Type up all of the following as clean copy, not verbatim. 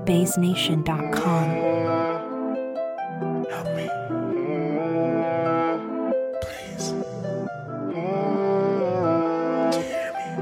BaseNation.com. Help me. Please. Do you hear me?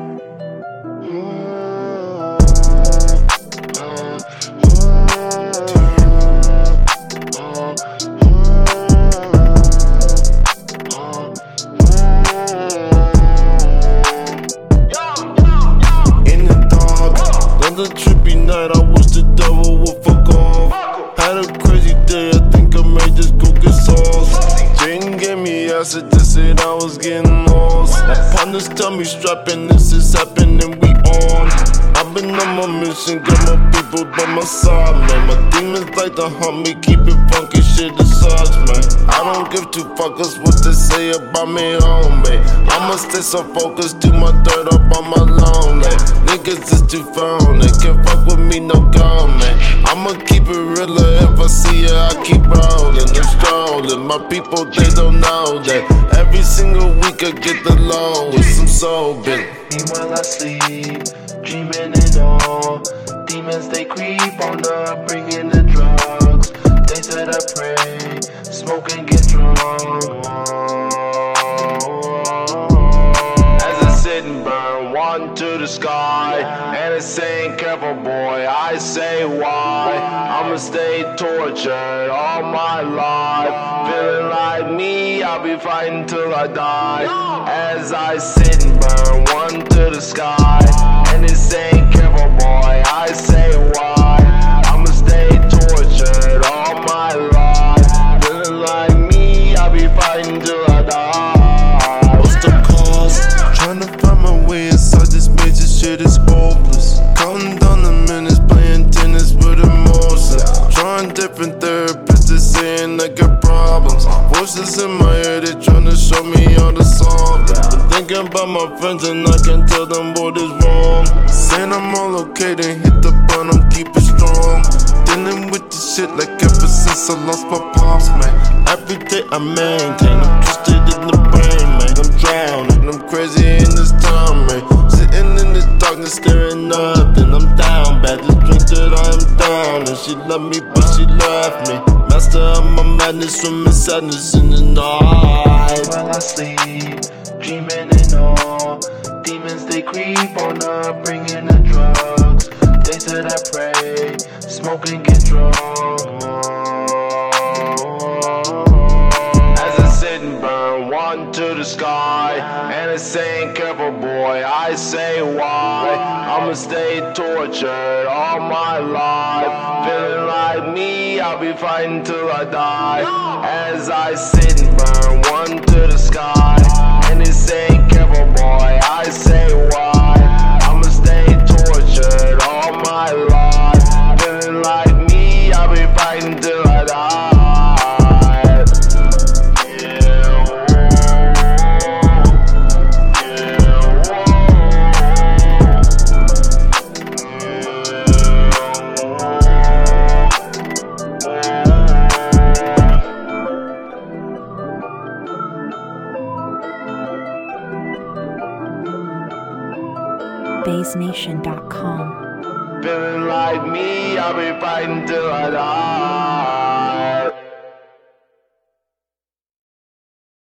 In the dark, another trippy night, I wish the devil would fuck off. Had a crazy day, I think I might just go get sauce. Jane gave me acid, they said I was getting lost. My partners tell me strapping, this is happening, we on. I've been on my mission, got my people by my side, man. My demons like to hunt me, keep it funky, shit aside, man. I don't give two fuckers what they say about me, homie. I'ma stay so focused, do my dirt up on my lawn, like. Niggas is too phony, can't fuck with me, no comment. I'ma keep it realer, if I see ya, I keep rolling, I'm strolling. My people, they don't know that every single week I get the loan with some soul bit. While I sleep, dreaming and all. Demons they creep on up, bringing the drugs. They said I pray, smoke and get drunk. As I sit and burn one to the sky, and it's saying careful boy, I say why. I'ma stay tortured all my life, feeling like me, I'll be fighting till I die. As I sit and burn one to the sky, and it's saying careful boy, I say why. I'ma stay tortured all my life, feeling like me, I'll be fighting till I die. What's the cause? Trying to find my way inside this major shit is hopeless. Counting down the minutes, playing tennis with emotions. Trying different therapists, they saying I got problems. Voices in my head, they trying to show me how to solve them. Been thinking about my friends and I can't tell them what is wrong. Saying I'm all okay, then hit the button, I'm keeping strong. Dealing with this shit like ever since I lost my pops, man. Every day I maintain, I'm twisted in the brain, man. I'm drowning, I'm crazy in this time, man. Sitting in the darkness, staring nothing. I'm down bad, this drink that I am down. And she loved me, but she left me. Master of my madness, swimming sadness in the night. While I sleep, dreaming and all. Demons they creep on up, bringing the drugs. They said I pray, smoke and get drunk. As I sit and burn one to the sky, and it's saying careful boy, I say why. I'ma stay tortured all my life, feeling like me, I'll be fighting till I die. As I sit and burn one to the sky, and it's saying careful boy, I say why. I'ma stay tortured all my life, feeling like me, I'll be fighting till I die. BaseNation.com. Feeling like me, I'll be fighting till I die.